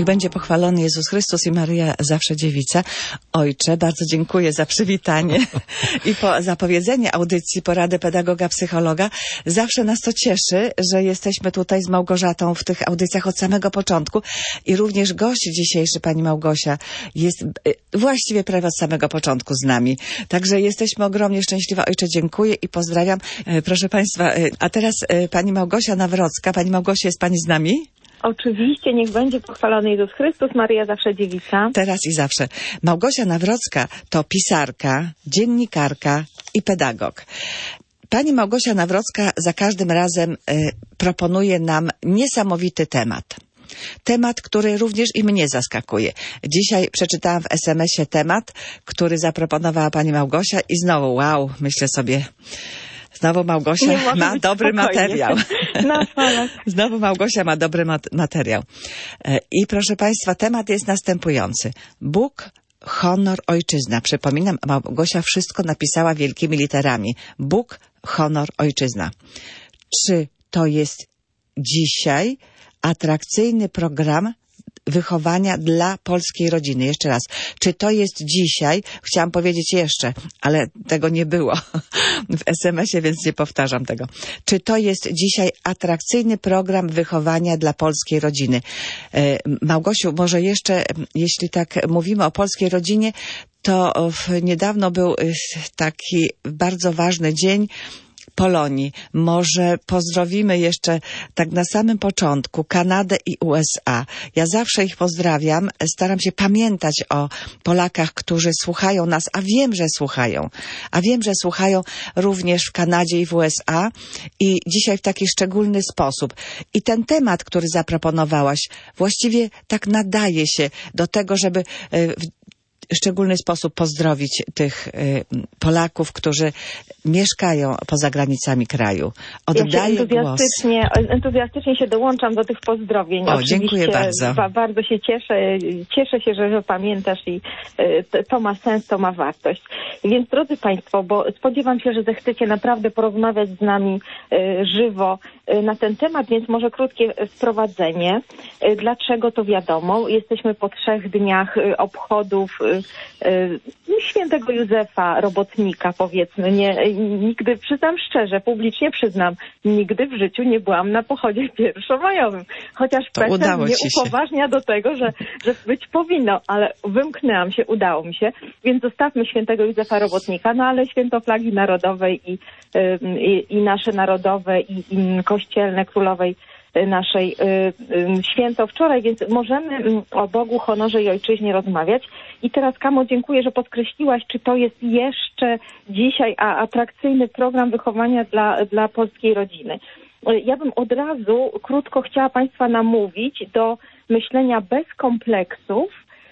Niech będzie pochwalony Jezus Chrystus i Maryja zawsze dziewica. Ojcze, bardzo dziękuję za przywitanie i za powiedzenie audycji Porady Pedagoga Psychologa. Zawsze nas to cieszy, że jesteśmy tutaj z Małgorzatą w tych audycjach od samego początku i również gość dzisiejszy, pani Małgosia, jest właściwie prawie od samego początku z nami. Także jesteśmy ogromnie szczęśliwe. Ojcze, dziękuję i pozdrawiam. Proszę państwa, a teraz pani Małgosia Nawrocka. Pani Małgosia, jest pani z nami? Oczywiście, niech będzie pochwalony Jezus Chrystus, Maryja zawsze dziewica. Teraz i zawsze. Małgosia Nawrocka to pisarka, dziennikarka i pedagog. Pani Małgosia Nawrocka za każdym razem proponuje nam niesamowity temat. Temat, który również i mnie zaskakuje. Dzisiaj przeczytałam w SMS-ie temat, który zaproponowała pani Małgosia i znowu, wow, myślę sobie... Znowu Małgosia ma dobry materiał. Na falach. Znowu Małgosia ma dobry materiał. I proszę państwa, temat jest następujący. Bóg, honor, ojczyzna. Przypominam, Małgosia wszystko napisała wielkimi literami. Bóg, honor, ojczyzna. Czy to jest dzisiaj atrakcyjny program wychowania dla polskiej rodziny? Jeszcze raz. Czy to jest dzisiaj, chciałam powiedzieć jeszcze, ale tego nie było w SMS-ie, więc nie powtarzam tego. Czy to jest dzisiaj atrakcyjny program wychowania dla polskiej rodziny? Małgosiu, może jeszcze, jeśli tak mówimy o polskiej rodzinie, to niedawno był taki bardzo ważny dzień Polonii. Może pozdrowimy jeszcze tak na samym początku Kanadę i USA. Ja zawsze ich pozdrawiam. Staram się pamiętać o Polakach, którzy słuchają nas, a wiem, że słuchają. A wiem, że słuchają również w Kanadzie i w USA i dzisiaj w taki szczególny sposób. I ten temat, który zaproponowałaś, właściwie tak nadaje się do tego, żeby w szczególny sposób pozdrowić tych Polaków, którzy mieszkają poza granicami kraju. Oddaję głos. Entuzjastycznie się dołączam do tych pozdrowień. O, dziękuję bardzo. Bardzo się cieszę. Cieszę się, że pamiętasz i to ma sens, to ma wartość. Więc drodzy Państwo, bo spodziewam się, że zechcecie naprawdę porozmawiać z nami żywo na ten temat, więc może krótkie wprowadzenie. Dlaczego to wiadomo? Jesteśmy po 3 dniach obchodów świętego Józefa, robotnika, powiedzmy. Nigdy, przyznam szczerze, publicznie przyznam, nigdy w życiu nie byłam na pochodzie pierwszomajowym. Chociaż PESEL mnie upoważnia do tego, że być powinno, ale wymknęłam się, udało mi się. Więc zostawmy świętego Józefa Robotnika, no ale święto flagi narodowej i nasze narodowe i kościelne, królowej naszej święto wczoraj, więc możemy o Bogu, honorze i ojczyźnie rozmawiać. I teraz, Kamo, dziękuję, że podkreśliłaś, czy to jest jeszcze dzisiaj atrakcyjny program wychowania dla polskiej rodziny. Ja bym od razu krótko chciała Państwa namówić do myślenia bez kompleksów,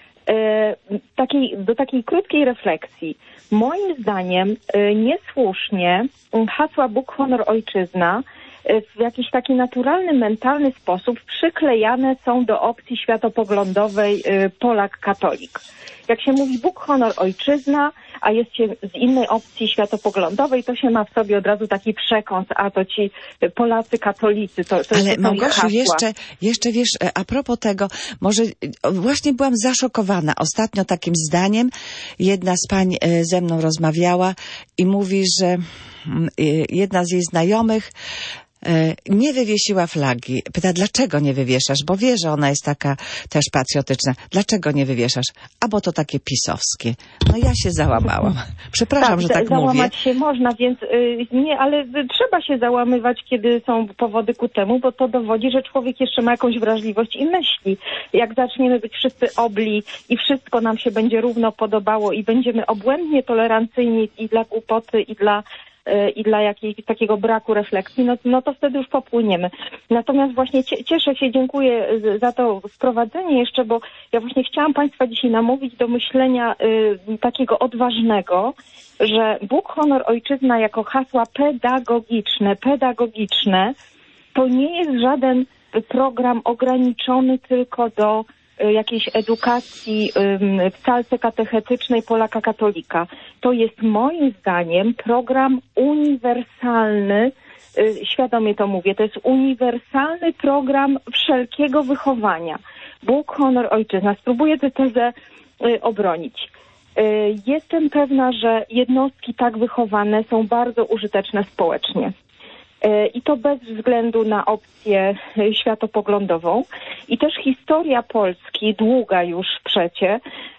do takiej krótkiej refleksji. Moim zdaniem niesłusznie hasła Bóg, honor, ojczyzna w jakiś taki naturalny, mentalny sposób przyklejane są do opcji światopoglądowej Polak-katolik. Jak się mówi Bóg, honor, ojczyzna, a jest się z innej opcji światopoglądowej, to się ma w sobie od razu taki przekąs, a to ci Polacy katolicy, to ale Małgosiu, jeszcze wiesz, a propos tego, może właśnie byłam zaszokowana ostatnio takim zdaniem. Jedna z pań ze mną rozmawiała i mówi, że jedna z jej znajomych nie wywiesiła flagi. Pyta, dlaczego nie wywieszasz? Bo wie, że ona jest taka też patriotyczna. Dlaczego nie wywieszasz? A bo to takie pisowskie. No ja się załamałam. Przepraszam, tak, że tak załamać mówię. się można, więc nie, ale trzeba się załamywać, kiedy są powody ku temu, bo to dowodzi, że człowiek jeszcze ma jakąś wrażliwość i myśli. Jak zaczniemy być wszyscy obli i wszystko nam się będzie równo podobało i będziemy obłędnie tolerancyjni i dla głupoty, i dla jakiegoś takiego braku refleksji, no to wtedy już popłyniemy. Natomiast właśnie cieszę się, dziękuję za to wprowadzenie jeszcze, bo ja właśnie chciałam Państwa dzisiaj namówić do myślenia takiego odważnego, że Bóg, honor, ojczyzna jako hasła pedagogiczne, to nie jest żaden program ograniczony tylko do jakiejś edukacji w salce katechetycznej Polaka katolika. To jest moim zdaniem program uniwersalny, świadomie to mówię, to jest uniwersalny program wszelkiego wychowania. Bóg, honor, ojczyzna. Spróbuję tę tezę obronić. Jestem pewna, że jednostki tak wychowane są bardzo użyteczne społecznie. I to bez względu na opcję światopoglądową. I też historia Polski, długa już przecie,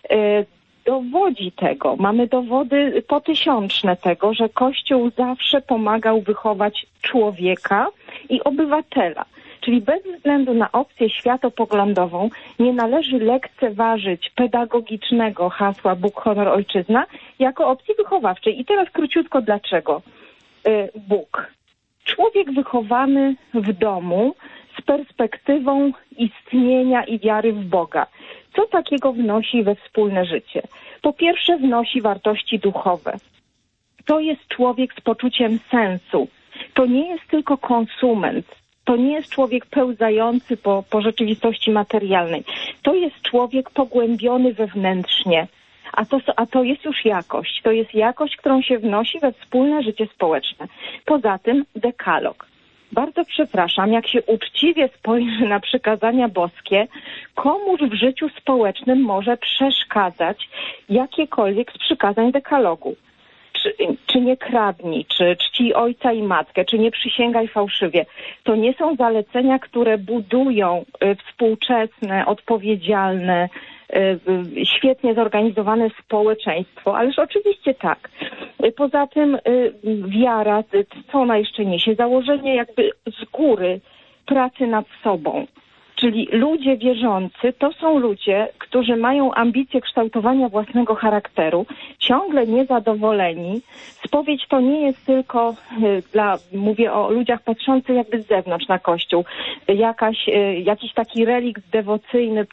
dowodzi tego. Mamy dowody potysiączne tego, że Kościół zawsze pomagał wychować człowieka i obywatela. Czyli bez względu na opcję światopoglądową nie należy lekceważyć pedagogicznego hasła Bóg, honor, ojczyzna jako opcji wychowawczej. I teraz króciutko dlaczego Bóg. Człowiek wychowany w domu z perspektywą istnienia i wiary w Boga. Co takiego wnosi we wspólne życie? Po pierwsze wnosi wartości duchowe. To jest człowiek z poczuciem sensu. To nie jest tylko konsument. To nie jest człowiek pełzający po rzeczywistości materialnej. To jest człowiek pogłębiony wewnętrznie. A to jest już jakość. To jest jakość, którą się wnosi we wspólne życie społeczne. Poza tym dekalog. Bardzo przepraszam, jak się uczciwie spojrzy na przykazania boskie, komuż w życiu społecznym może przeszkadzać jakiekolwiek z przykazań dekalogu. Czy nie kradnij, czy czcij ojca i matkę, czy nie przysięgaj fałszywie. To nie są zalecenia, które budują współczesne, odpowiedzialne, świetnie zorganizowane społeczeństwo, ależ oczywiście tak. Poza tym wiara, co ona jeszcze niesie? Założenie jakby z góry pracy nad sobą. Czyli ludzie wierzący to są ludzie, którzy mają ambicje kształtowania własnego charakteru, ciągle niezadowoleni. Spowiedź to nie jest tylko mówię o ludziach patrzących jakby z zewnątrz na Kościół, jakiś taki relikt dewocyjny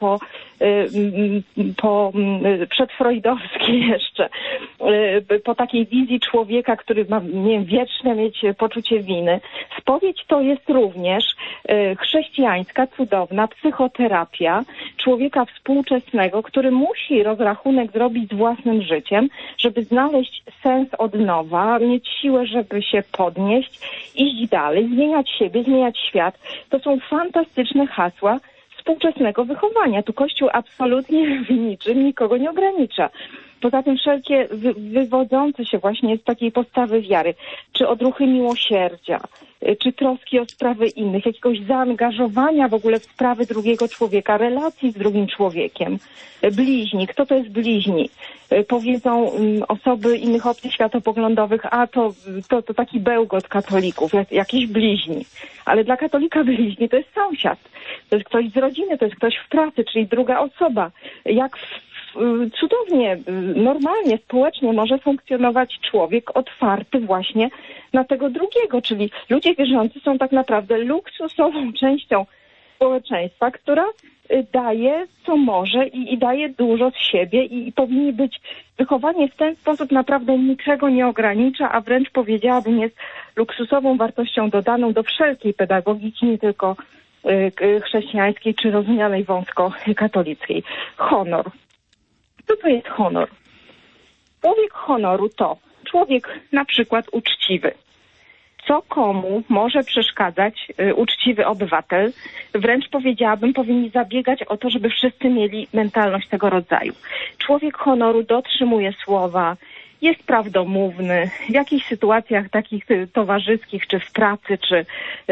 przedfreudowski jeszcze, po takiej wizji człowieka, który ma, nie wiem, wieczne mieć poczucie winy. Spowiedź to jest również chrześcijańska, cudowna psychoterapia człowieka współczesnego, który musi rozrachunek zrobić z własnym życiem, żeby znaleźć sens od nowa, mieć siłę, żeby się podnieść, iść dalej, zmieniać siebie, zmieniać świat. To są fantastyczne hasła współczesnego wychowania. Tu Kościół absolutnie w niczym nikogo nie ogranicza. Poza tym wszelkie wywodzące się właśnie z takiej postawy wiary, czy odruchy miłosierdzia, czy troski o sprawy innych, jakiegoś zaangażowania w ogóle w sprawy drugiego człowieka, relacji z drugim człowiekiem. Bliźni, kto to jest bliźni? Powiedzą osoby innych opcji światopoglądowych, a to taki bełgot katolików, jakiś bliźni. Ale dla katolika bliźni to jest sąsiad, to jest ktoś z rodziny, to jest ktoś w pracy, czyli druga osoba. Jak cudownie, normalnie, społecznie może funkcjonować człowiek otwarty właśnie na tego drugiego, czyli ludzie wierzący są tak naprawdę luksusową częścią społeczeństwa, która daje co może i daje dużo z siebie i powinni być wychowanie w ten sposób naprawdę niczego nie ogranicza, a wręcz powiedziałabym jest luksusową wartością dodaną do wszelkiej pedagogiki, nie tylko chrześcijańskiej czy rozumianej wąsko katolickiej. Honor. Co to jest honor? Człowiek honoru to człowiek na przykład uczciwy. Co komu może przeszkadzać uczciwy obywatel? Wręcz powiedziałabym, powinni zabiegać o to, żeby wszyscy mieli mentalność tego rodzaju. Człowiek honoru dotrzymuje słowa, jest prawdomówny, w jakichś sytuacjach takich towarzyskich, czy w pracy, czy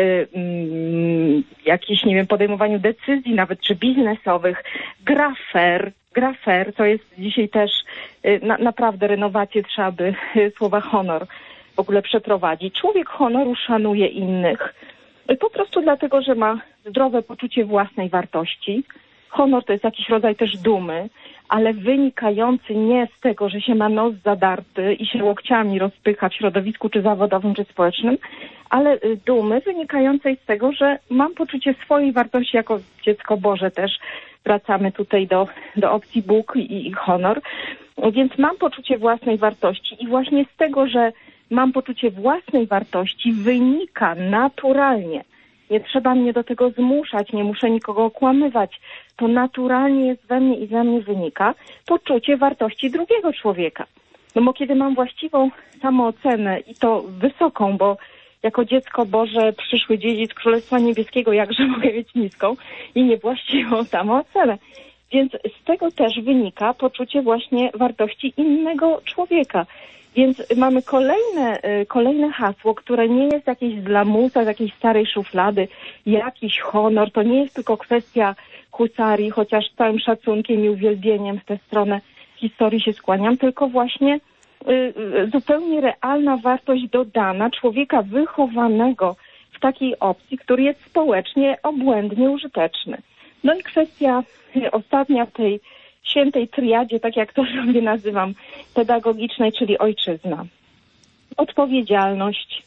jakichś, nie wiem, podejmowaniu decyzji nawet, czy biznesowych, gra fair, to jest dzisiaj też naprawdę renowację trzeba by słowa honor w ogóle przeprowadzić. Człowiek honoru szanuje innych po prostu dlatego, że ma zdrowe poczucie własnej wartości. Honor to jest jakiś rodzaj też dumy, ale wynikający nie z tego, że się ma nos zadarty i się łokciami rozpycha w środowisku czy zawodowym, czy społecznym, ale dumy wynikającej z tego, że mam poczucie swojej wartości jako dziecko Boże też. Wracamy tutaj do opcji Bóg i honor. Więc mam poczucie własnej wartości i właśnie z tego, że mam poczucie własnej wartości wynika naturalnie. Nie trzeba mnie do tego zmuszać, nie muszę nikogo okłamywać. To naturalnie jest we mnie i ze mnie wynika poczucie wartości drugiego człowieka. No bo kiedy mam właściwą samoocenę i to wysoką, bo jako dziecko Boże, przyszły dziedzic Królestwa Niebieskiego, jakże mogę mieć niską i niewłaściwą samoocenę. Więc z tego też wynika poczucie właśnie wartości innego człowieka. Więc mamy kolejne hasło, które nie jest jakieś z lamusa, z jakiejś starej szuflady, jakiś honor. To nie jest tylko kwestia husarii, chociaż z całym szacunkiem i uwielbieniem w tę stronę historii się skłaniam, tylko właśnie zupełnie realna wartość dodana człowieka wychowanego w takiej opcji, który jest społecznie obłędnie użyteczny. No i kwestia ostatnia w tej świętej triadzie, tak jak to sobie nazywam, pedagogicznej, czyli ojczyzna. Odpowiedzialność.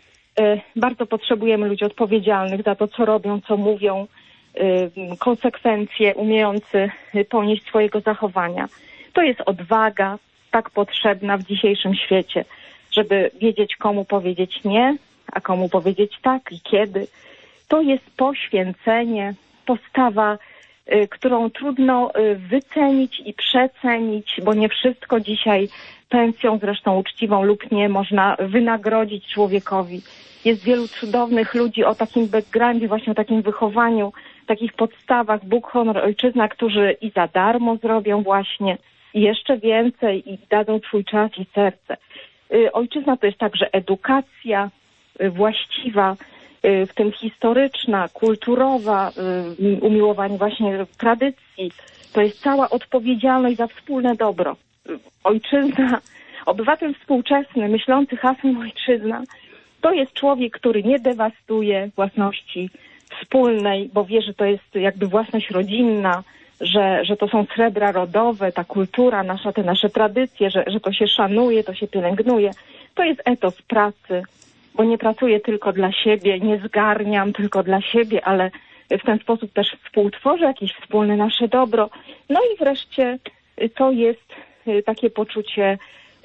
Bardzo potrzebujemy ludzi odpowiedzialnych za to, co robią, co mówią, konsekwencje, umiejący ponieść swojego zachowania. To jest odwaga, tak potrzebna w dzisiejszym świecie, żeby wiedzieć, komu powiedzieć nie, a komu powiedzieć tak i kiedy. To jest poświęcenie, postawa, którą trudno wycenić i przecenić, bo nie wszystko dzisiaj pensją, zresztą uczciwą lub nie, można wynagrodzić człowiekowi. Jest wielu cudownych ludzi o takim backgroundzie, właśnie o takim wychowaniu, takich podstawach, Bóg, honor, ojczyzna, którzy i za darmo zrobią właśnie i jeszcze więcej i dadzą swój czas i serce. Ojczyzna to jest także edukacja właściwa, w tym historyczna, kulturowa, umiłowanie właśnie tradycji. To jest cała odpowiedzialność za wspólne dobro. Ojczyzna, obywatel współczesny, myślący hasłem ojczyzna, to jest człowiek, który nie dewastuje własności wspólnej, bo wie, że to jest jakby własność rodzinna, że to są srebra rodowe, ta kultura nasza, te nasze tradycje, że to się szanuje, to się pielęgnuje. To jest etos pracy, bo nie pracuję tylko dla siebie, nie zgarniam tylko dla siebie, ale w ten sposób też współtworzę jakieś wspólne nasze dobro. No i wreszcie to jest takie poczucie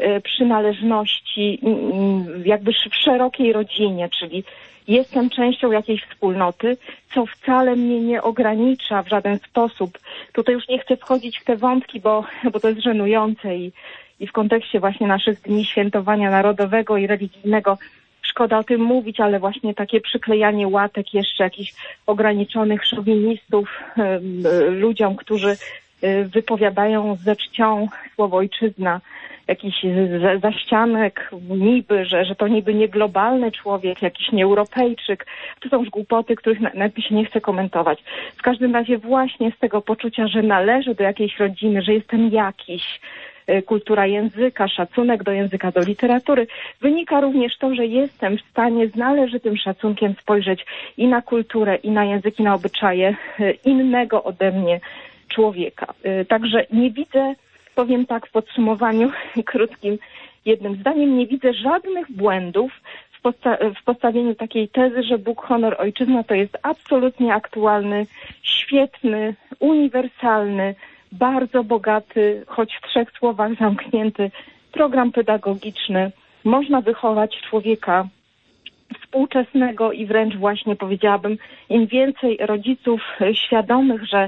przynależności jakby w szerokiej rodzinie, czyli jestem częścią jakiejś wspólnoty, co wcale mnie nie ogranicza w żaden sposób. Tutaj już nie chcę wchodzić w te wątki, bo to jest żenujące i w kontekście właśnie naszych dni świętowania narodowego i religijnego szkoda o tym mówić, ale właśnie takie przyklejanie łatek jeszcze jakichś ograniczonych szowinistów ludziom, którzy wypowiadają ze czcią słowo ojczyzna, jakiś zaścianek niby, że to niby nie globalny człowiek, jakiś nie Europejczyk. To są już głupoty, których nawet mi się nie chce komentować. W każdym razie właśnie z tego poczucia, że należę do jakiejś rodziny, że jestem jakiś, kultura języka, szacunek do języka, do literatury, wynika również to, że jestem w stanie z należytym szacunkiem spojrzeć i na kulturę, i na języki, na obyczaje innego ode mnie człowieka. Także nie widzę, powiem tak w podsumowaniu krótkim, jednym zdaniem, nie widzę żadnych błędów w postawieniu takiej tezy, że Bóg, honor, ojczyzna to jest absolutnie aktualny, świetny, uniwersalny, bardzo bogaty, choć w 3 słowach zamknięty program pedagogiczny. Można wychować człowieka współczesnego i wręcz właśnie powiedziałabym, im więcej rodziców świadomych, że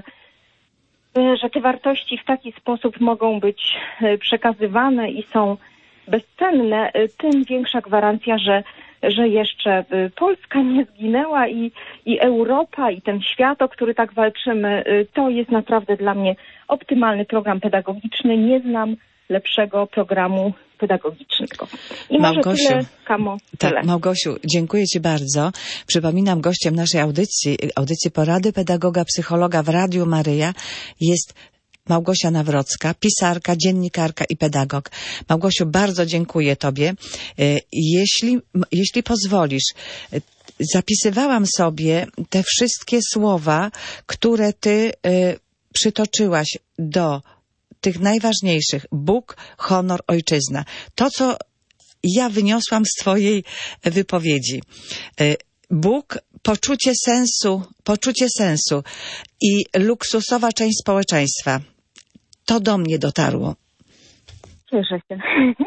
te wartości w taki sposób mogą być przekazywane i są bezcenne, tym większa gwarancja, że jeszcze Polska nie zginęła i Europa i ten świat, o który tak walczymy, to jest naprawdę dla mnie optymalny program pedagogiczny. Nie znam lepszego programu pedagogicznego. I Małgosiu, może tyle, Kamo, tyle. Tak, Małgosiu, dziękuję Ci bardzo. Przypominam, gościem naszej audycji Porady Pedagoga, Psychologa w Radiu Maryja jest Małgosia Nawrocka, pisarka, dziennikarka i pedagog. Małgosiu, bardzo dziękuję Tobie. Jeśli pozwolisz, zapisywałam sobie te wszystkie słowa, które Ty przytoczyłaś do tych najważniejszych. Bóg, honor, ojczyzna. To, co ja wyniosłam z Twojej wypowiedzi. Bóg, poczucie sensu i luksusowa część społeczeństwa. To do mnie dotarło. Cieszę się.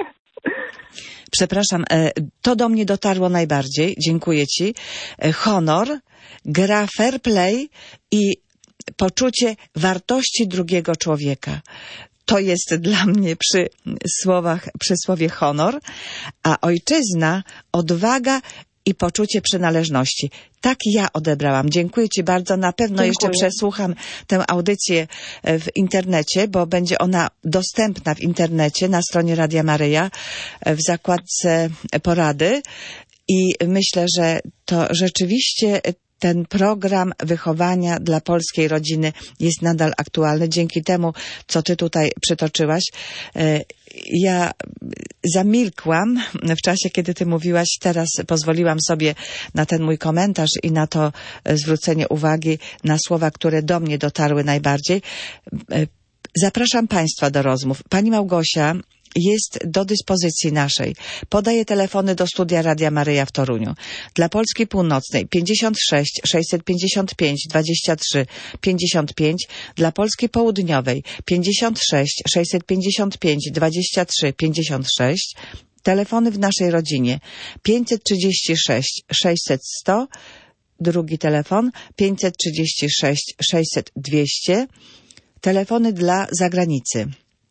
Przepraszam, to do mnie dotarło najbardziej. Dziękuję Ci. Honor, gra fair play i poczucie wartości drugiego człowieka. To jest dla mnie przy słowie honor, a ojczyzna, odwaga i poczucie przynależności. Tak ja odebrałam. Dziękuję Ci bardzo. Na pewno jeszcze przesłucham tę audycję w internecie, bo będzie ona dostępna w internecie na stronie Radia Maryja w zakładce porady i myślę, że to rzeczywiście ten program wychowania dla polskiej rodziny jest nadal aktualny. Dzięki temu, co Ty tutaj przytoczyłaś, ja zamilkłam w czasie, kiedy Ty mówiłaś. Teraz pozwoliłam sobie na ten mój komentarz i na to zwrócenie uwagi na słowa, które do mnie dotarły najbardziej. Zapraszam Państwa do rozmów. Pani Małgosia jest do dyspozycji naszej. Podaję telefony do studia Radia Maryja w Toruniu. Dla Polski Północnej 56 655 23 55. Dla Polski Południowej 56 655 23 56. Telefony w naszej rodzinie 536 600 100. Drugi telefon 536 600 200. Telefony dla zagranicy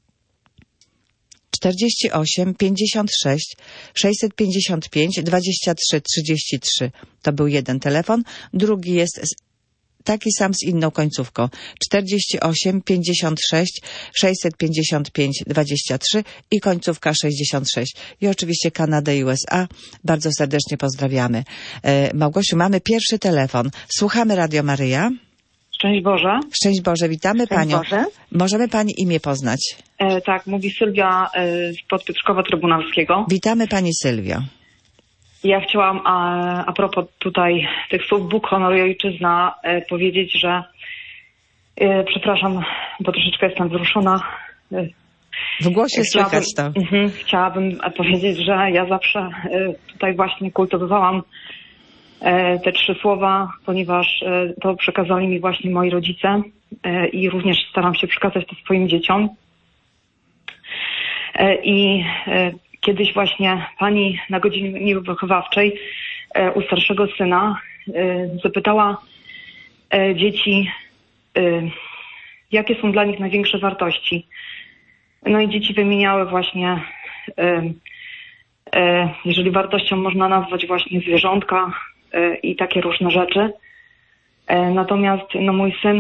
48 56 655 23 33. To był jeden telefon. Drugi jest taki sam z inną końcówką. 48 56 655 23 i końcówka 66. I oczywiście Kanada i USA. Bardzo serdecznie pozdrawiamy. Małgosiu, mamy pierwszy telefon. Słuchamy Radio Maryja. Szczęść Boże. Szczęść Boże, witamy Panią. Boże. Możemy Pani imię poznać? Tak, mówi Sylwia spod Piotrkowa Trybunalskiego. Witamy Pani Sylwio. Ja chciałam a propos tutaj tych słów Bóg, honor i ojczyzna powiedzieć, że przepraszam, bo troszeczkę jestem wzruszona. W głosie słychać to. Chciałabym powiedzieć, że ja zawsze tutaj właśnie kultywowałam te 3 słowa, ponieważ to przekazali mi właśnie moi rodzice i również staram się przekazać to swoim dzieciom. I kiedyś właśnie pani na godzinie wychowawczej u starszego syna zapytała dzieci, jakie są dla nich największe wartości. No i dzieci wymieniały właśnie, jeżeli wartością można nazwać właśnie zwierzątka, i takie różne rzeczy. Natomiast mój syn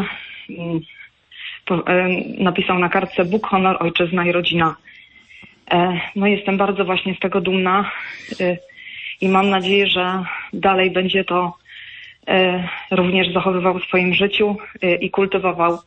napisał na kartce Bóg, honor, ojczyzna i rodzina. Jestem bardzo właśnie z tego dumna i mam nadzieję, że dalej będzie to również zachowywał w swoim życiu i kultywował.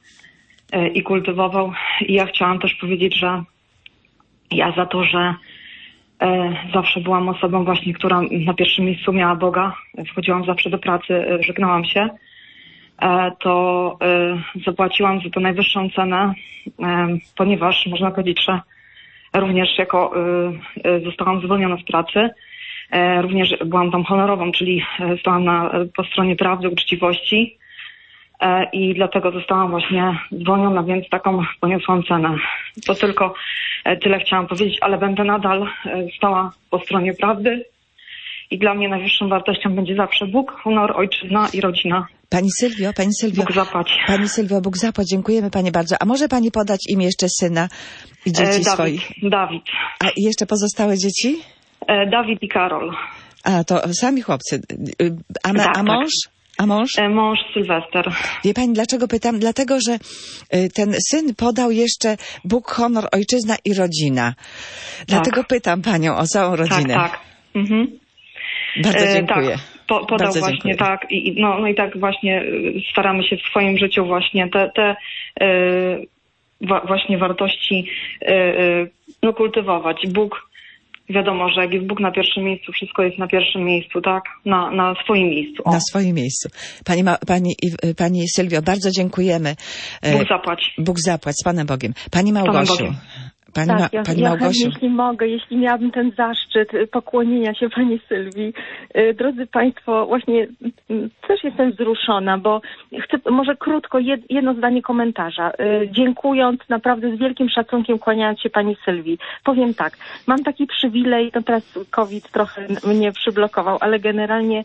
I ja chciałam też powiedzieć, że ja za to, że zawsze byłam osobą właśnie, która na pierwszym miejscu miała Boga. Wchodziłam zawsze do pracy, żegnałam się. To zapłaciłam za to najwyższą cenę, ponieważ można powiedzieć, że również jako zostałam zwolniona z pracy. Również byłam tam honorową, czyli stałam po stronie prawdy, uczciwości. I dlatego zostałam właśnie zwolniona, więc taką poniosłam cenę. To tylko tyle chciałam powiedzieć, ale będę nadal stała po stronie prawdy i dla mnie najwyższą wartością będzie zawsze Bóg, honor, ojczyzna i rodzina. Pani Sylwio, Bóg zapłać. Pani Sylwio, Bóg zapłać, dziękujemy Pani bardzo. A może Pani podać imię jeszcze syna i dzieci swoich? Dawid. A i jeszcze pozostałe dzieci? Dawid i Karol. A, to sami chłopcy. A mąż? Tak. A mąż? Mąż Sylwester. Wie Pani, dlaczego pytam? Dlatego, że ten syn podał jeszcze Bóg, honor, ojczyzna i rodzina. Dlatego pytam Panią o całą rodzinę. Tak. Mhm. Bardzo dziękuję. Tak. Podał Bardzo właśnie dziękuję. tak. No i tak właśnie staramy się w swoim życiu właśnie te właśnie wartości kultywować. Bóg, wiadomo, że jak jest Bóg na pierwszym miejscu, wszystko jest na pierwszym miejscu, tak? Na swoim miejscu. Na swoim miejscu. Pani Sylwio, bardzo dziękujemy. Bóg zapłać. Bóg zapłać, z Panem Bogiem. Pani Małgosiu. Pani Małgosiu. Jeśli mogę, jeśli miałabym ten zaszczyt pokłonienia się Pani Sylwii. Drodzy Państwo, właśnie też jestem wzruszona, bo chcę może krótko jedno zdanie komentarza. Dziękując, naprawdę z wielkim szacunkiem kłaniając się Pani Sylwii. Powiem tak, mam taki przywilej, to teraz COVID trochę mnie przyblokował, ale generalnie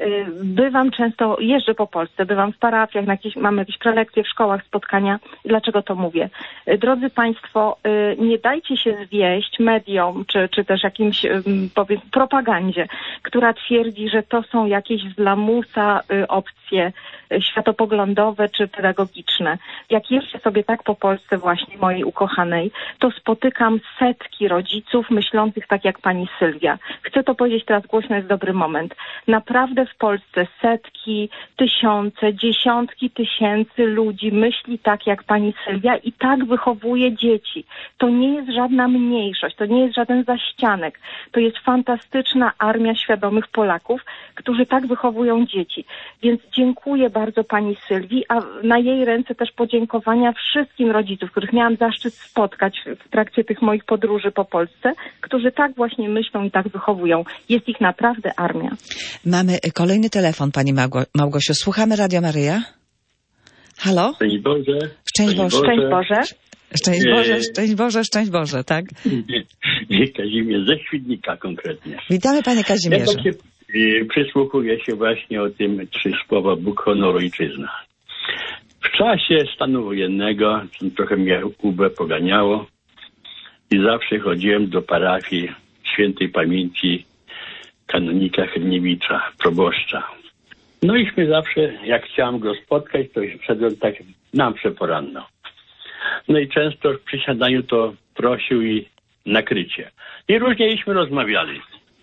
Bywam często, jeżdżę po Polsce, bywam w parafiach, mamy jakieś prelekcje w szkołach, spotkania. Dlaczego to mówię? Drodzy Państwo, nie dajcie się zwieść mediom, czy też jakimś, powiedzmy, propagandzie, która twierdzi, że to są jakieś z lamusa opcje światopoglądowe czy pedagogiczne. Jak jeżdżę sobie tak po Polsce właśnie, mojej ukochanej, to spotykam setki rodziców myślących tak jak pani Sylwia. Chcę to powiedzieć teraz głośno, jest dobry moment. Naprawdę w Polsce setki, tysiące, dziesiątki tysięcy ludzi myśli tak jak pani Sylwia i tak wychowuje dzieci. To nie jest żadna mniejszość, to nie jest żaden zaścianek. To jest fantastyczna armia świadomych Polaków, którzy tak wychowują dzieci. Więc dziękuję bardzo pani Sylwii, a na jej ręce też podziękowania wszystkim rodziców, których miałam zaszczyt spotkać w trakcie tych moich podróży po Polsce, którzy tak właśnie myślą i tak wychowują. Jest ich naprawdę armia. Mamy kolejny telefon, pani Małgosiu. Słuchamy Radio Maryja. Halo? Szczęść Boże. Szczęść Boże. Szczęść Boże. Szczęść Boże, szczęść Boże, szczęść Boże, tak? Kazimierz ze Świdnika konkretnie. Witamy panie Kazimierzu. Ja tak przysłuchuję się właśnie o tym 3 słowa Bóg, honor, ojczyzna. W czasie stanu wojennego trochę mnie UB poganiało i zawsze chodziłem do parafii świętej pamięci kanonika Hryniewicza, proboszcza. No iśmy zawsze, jak chciałem go spotkać, to szedłem tak na mszę poranną. No i często przy siadaniu to prosił i nakrycie. I różnieśmy rozmawiali.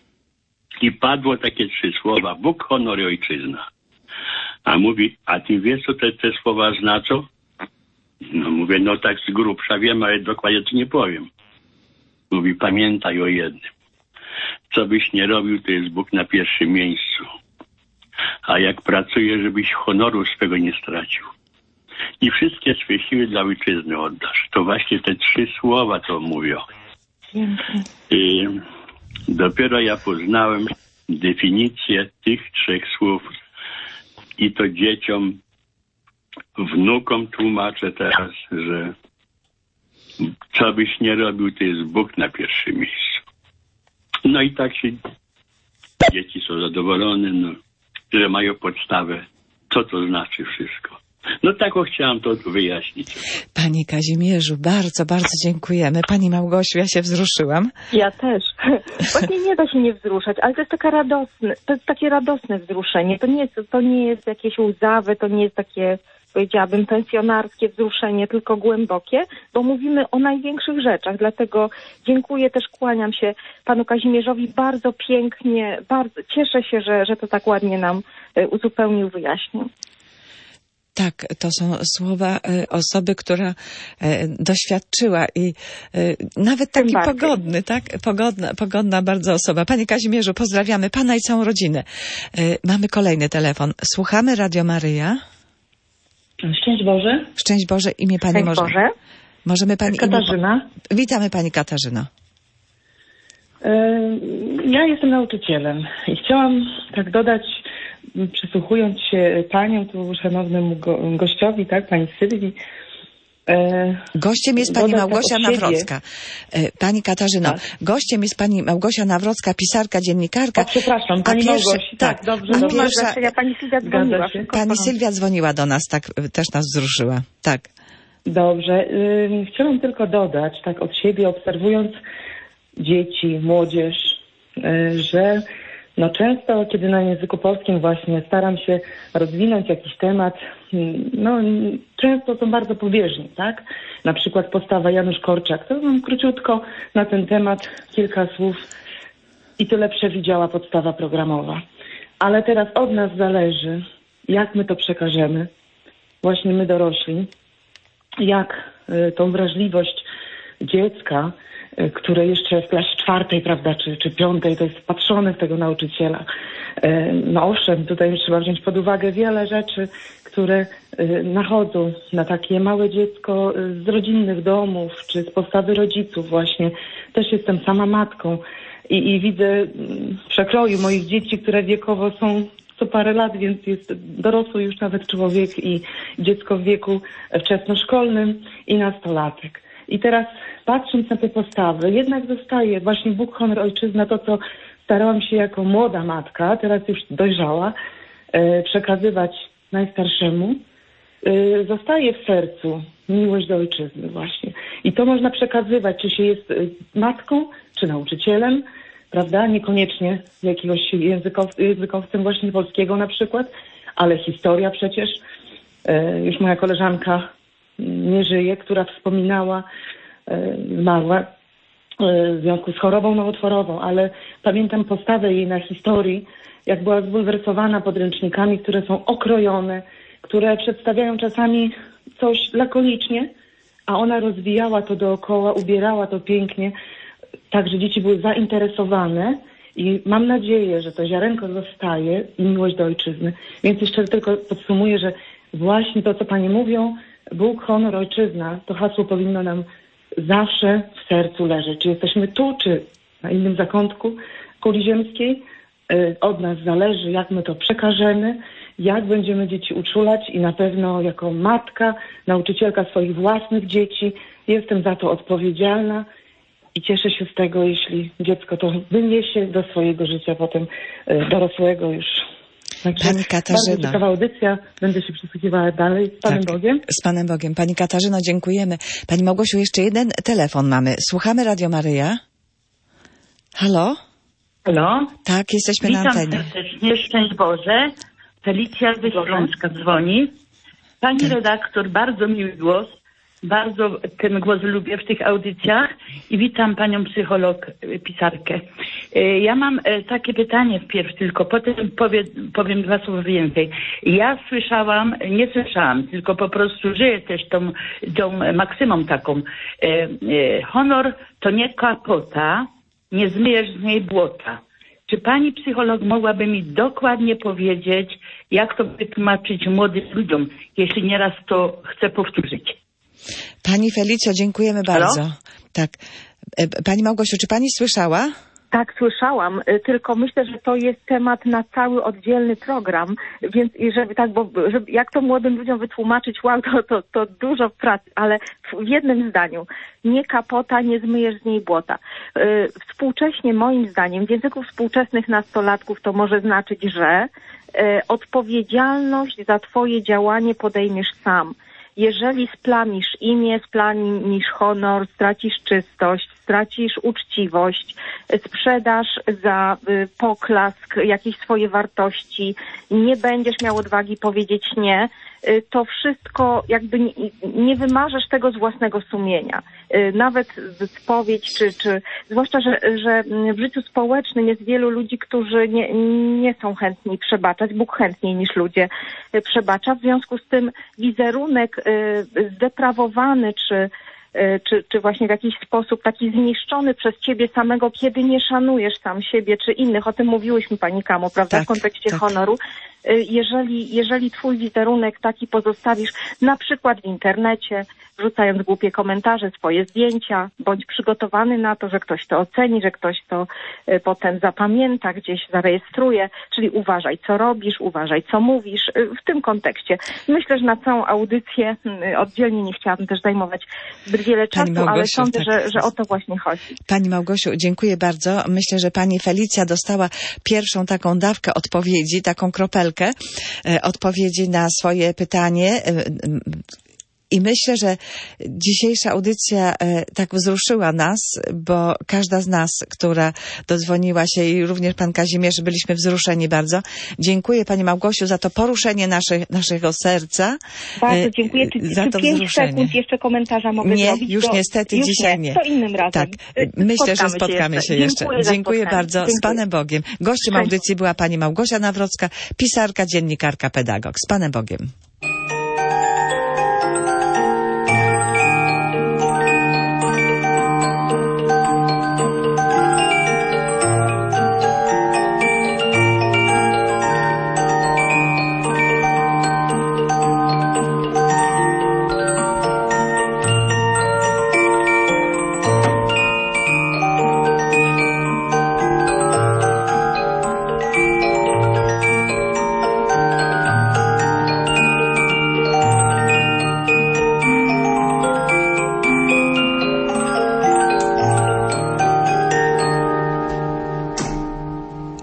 I padło takie 3 słowa: Bóg, honor i ojczyzna. A mówi, a ty wiesz, co te słowa znaczą? No mówię, no tak z grubsza wiem, ale dokładnie to nie powiem. Mówi, pamiętaj o jednym. Co byś nie robił, to jest Bóg na pierwszym miejscu. A jak pracujesz, żebyś honoru swego nie stracił. I wszystkie swe siły dla ojczyzny oddasz. To właśnie te 3 słowa to mówią. I dopiero ja poznałem definicję tych 3 słów i to dzieciom, wnukom tłumaczę teraz, że co byś nie robił, to jest Bóg na pierwszym miejscu. No i tak się dzieci są zadowolone, no, że mają podstawę, co to znaczy wszystko. No tak chciałam to wyjaśnić. Panie Kazimierzu, bardzo, bardzo dziękujemy. Pani Małgosiu, ja się wzruszyłam. Ja też. Właśnie nie da się nie wzruszać, ale to jest takie radosne wzruszenie. To nie jest jakieś łzawe, to nie jest takie, powiedziałabym, pensjonarskie wzruszenie, tylko głębokie, bo mówimy o największych rzeczach. Dlatego dziękuję, też kłaniam się panu Kazimierzowi bardzo pięknie, bardzo cieszę się, że to tak ładnie nam uzupełnił, wyjaśnił. Tak, to są słowa osoby, która doświadczyła i nawet taki pogodny, tak? Pogodna bardzo osoba. Panie Kazimierzu, pozdrawiamy pana i całą rodzinę. Mamy kolejny telefon. Słuchamy Radio Maryja. Szczęść Boże. Szczęść Boże, imię pani Szczęść Boże. Możemy pani Katarzyna. Witamy pani Katarzyno. Ja jestem nauczycielem i chciałam tak dodać, przysłuchując się panią, tu szanownemu gościowi, tak, pani Sylwii. Gościem jest pani Małgosia Nawrocka. Pani Katarzyno, tak? Gościem jest pani Małgosia Nawrocka, pisarka, dziennikarka. Przepraszam, pani Małgosi. Tak, dobrze. Ja pani Sylwia dzwoniła. Pani Sylwia dzwoniła do nas, tak, też nas wzruszyła. Tak. Dobrze. Chciałam tylko dodać, tak od siebie, obserwując dzieci, młodzież, że no często, kiedy na języku polskim właśnie staram się rozwinąć jakiś temat, no często są bardzo powierzchni, tak? Na przykład postawa Janusz Korczak. To mam króciutko na ten temat kilka słów i tyle przewidziała podstawa programowa. Ale teraz od nas zależy, jak my to przekażemy, właśnie my dorośli, jak tą wrażliwość dziecka, które jeszcze w klasie 4, prawda, czy 5, to jest patrzone w tego nauczyciela. No owszem, tutaj już trzeba wziąć pod uwagę wiele rzeczy, które nachodzą na takie małe dziecko z rodzinnych domów, czy z postawy rodziców właśnie. Też jestem sama matką i widzę przekroju moich dzieci, które wiekowo są co parę lat, więc jest dorosły już nawet człowiek i dziecko w wieku wczesnoszkolnym i nastolatek. I teraz patrząc na te postawy, jednak zostaje właśnie Bóg, honor, ojczyzna, to co starałam się jako młoda matka, teraz już dojrzała, przekazywać najstarszemu. Zostaje w sercu miłość do ojczyzny właśnie. I to można przekazywać, czy się jest matką, czy nauczycielem, prawda? Niekoniecznie jakiegoś językowcem właśnie polskiego na przykład, ale historia przecież. Już moja koleżanka nie żyje, która wspominała, zmarła w związku z chorobą nowotworową, ale pamiętam postawę jej na historii, jak była zbulwersowana podręcznikami, które są okrojone, które przedstawiają czasami coś lakonicznie, a ona rozwijała to dookoła, ubierała to pięknie, tak że dzieci były zainteresowane i mam nadzieję, że to ziarenko zostaje i miłość do ojczyzny. Więc jeszcze tylko podsumuję, że właśnie to, co panie mówią, Bóg, honor, ojczyzna, to hasło powinno nam zawsze w sercu leżeć. Czy jesteśmy tu, czy na innym zakątku kuli ziemskiej, od nas zależy, jak my to przekażemy, jak będziemy dzieci uczulać i na pewno jako matka, nauczycielka swoich własnych dzieci jestem za to odpowiedzialna i cieszę się z tego, jeśli dziecko to wyniesie do swojego życia potem dorosłego już. Także Pani Katarzyno. Bardzo ciekawa audycja. Będę się przysłuchiwała dalej. Z Panem Bogiem. Z Panem Bogiem. Pani Katarzyno, dziękujemy. Pani Małgosiu, jeszcze jeden telefon mamy. Słuchamy Radio Maryja. Halo? Halo? Tak, jesteśmy na antenie. Witam serdecznie. Szczęść Boże. Felicja z Śląska dzwoni. Pani redaktor, bardzo miły głos. Bardzo ten głos lubię w tych audycjach i witam panią psycholog, pisarkę. Ja mam takie pytanie wpierw tylko, potem powiem dwa słowa więcej. Ja nie słyszałam, tylko po prostu żyję też tą maksymą taką. Honor to nie kapota, nie zmyjesz z niej błota. Czy pani psycholog mogłaby mi dokładnie powiedzieć, jak to wytłumaczyć młodym ludziom, jeśli nieraz to chcę powtórzyć? Pani Felicjo, dziękujemy bardzo. Tak. Pani Małgosiu, czy pani słyszała? Tak, słyszałam, tylko myślę, że to jest temat na cały oddzielny program, więc żeby tak, żeby jak to młodym ludziom wytłumaczyć, wow, to dużo pracy, ale w jednym zdaniu, nie kapota, nie zmyjesz z niej błota. Współcześnie, moim zdaniem, w języku współczesnych nastolatków to może znaczyć, że odpowiedzialność za twoje działanie podejmiesz sam. Jeżeli splamisz imię, splamisz honor, stracisz czystość, stracisz uczciwość, sprzedasz za poklask jakieś swoje wartości, nie będziesz miał odwagi powiedzieć nie, to wszystko jakby nie wymarzesz tego z własnego sumienia. Nawet spowiedź, czy zwłaszcza, że w życiu społecznym jest wielu ludzi, którzy nie są chętni przebaczać. Bóg chętniej niż ludzie przebacza. W związku z tym wizerunek zdeprawowany, czy właśnie w jakiś sposób taki zniszczony przez ciebie samego, kiedy nie szanujesz sam siebie czy innych. O tym mówiłyśmy, pani Kamo, prawda, tak, w kontekście honoru. Jeżeli twój wizerunek taki pozostawisz, na przykład w internecie, wrzucając głupie komentarze, swoje zdjęcia, bądź przygotowany na to, że ktoś to oceni, że ktoś to potem zapamięta, gdzieś zarejestruje, czyli uważaj, co robisz, uważaj, co mówisz, w tym kontekście. Myślę, że na całą audycję oddzielnie nie chciałabym też zajmować zbyt wiele czasu, ale sądzę, tak, że o to właśnie chodzi. Pani Małgosiu, dziękuję bardzo. Myślę, że pani Felicja dostała pierwszą taką dawkę odpowiedzi, taką kropelkę odpowiedzi na swoje pytanie. I myślę, że dzisiejsza audycja tak wzruszyła nas, bo każda z nas, która dodzwoniła się i również pan Kazimierz, byliśmy wzruszeni bardzo. Dziękuję pani Małgosiu za to poruszenie naszego serca. Bardzo dziękuję. Czy 5 sekund jeszcze komentarza mogę zrobić? Nie, już niestety dzisiaj nie. To innym razem. Tak, myślę, że spotkamy się jeszcze. Dziękuję bardzo. Z Panem Bogiem. Gościem audycji była pani Małgosia Nawrocka, pisarka, dziennikarka, pedagog. Z Panem Bogiem.